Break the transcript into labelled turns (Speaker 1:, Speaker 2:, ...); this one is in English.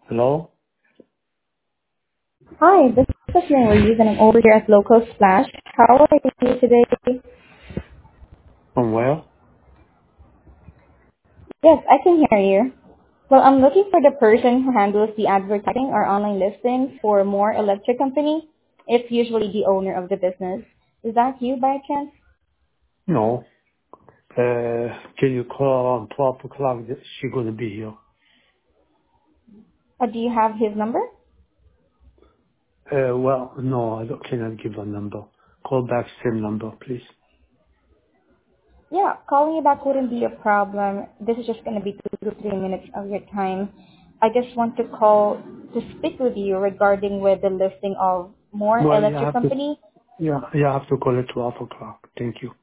Speaker 1: Hello?
Speaker 2: Hi, this is Marie, and I'm over here at Local Splash. How are you today?
Speaker 1: From where?
Speaker 2: Yes, I can hear you. Well, I'm looking for the person who handles the advertising or online listings for More Electric Company. It's usually the owner of the business. Is that you by chance?
Speaker 1: No. Can you call around 12 o'clock? She gonna be here.
Speaker 2: Or do you have his number?
Speaker 1: Well, no, cannot give a number. Call back same number, please.
Speaker 2: Yeah, calling you back wouldn't be a problem. This is just going to be 2 to 3 minutes of your time. I just want to call to speak with you regarding with the listing of More
Speaker 1: Well,
Speaker 2: Electric Company.
Speaker 1: you have to call at 12 o'clock. Thank you.